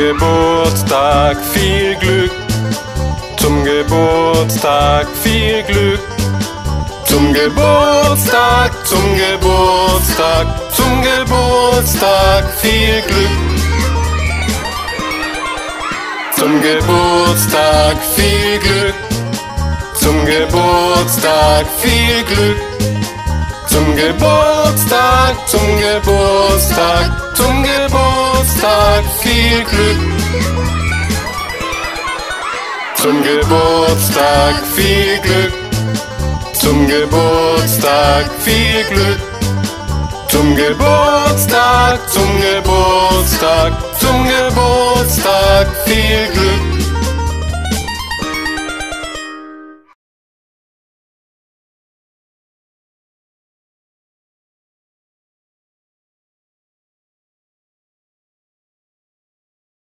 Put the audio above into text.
Geburtstag viel Glück, zum Geburtstag viel Glück, zum Geburtstag, zum Geburtstag, zum Geburtstag viel Glück, zum Geburtstag viel Glück, zum Geburtstag viel Glück, zum Geburtstag, zum Geburtstag, zum Geburtstag viel Glück, zum Geburtstag viel Glück, zum Geburtstag viel Glück, zum Geburtstag, zum Geburtstag, zum Geburtstag viel Glück.